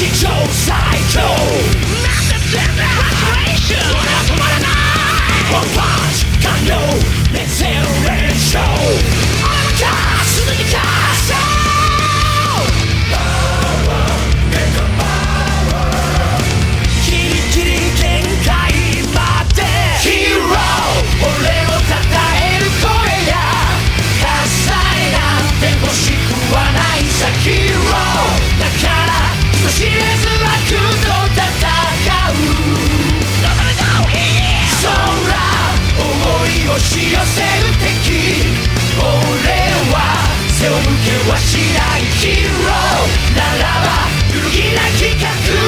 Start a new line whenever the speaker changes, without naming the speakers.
史上最強なんて全然フラストレーション俺は止まらないワンパンチ完了連戦連勝俺のカスにカスギリギリ限界までヒーロー俺を称える声や喝采なんて欲しくはないさヒーローだから人知れず悪と戦う空思いをし寄せる敵俺は背を向けはしないヒーローならば揺るぎなき覚悟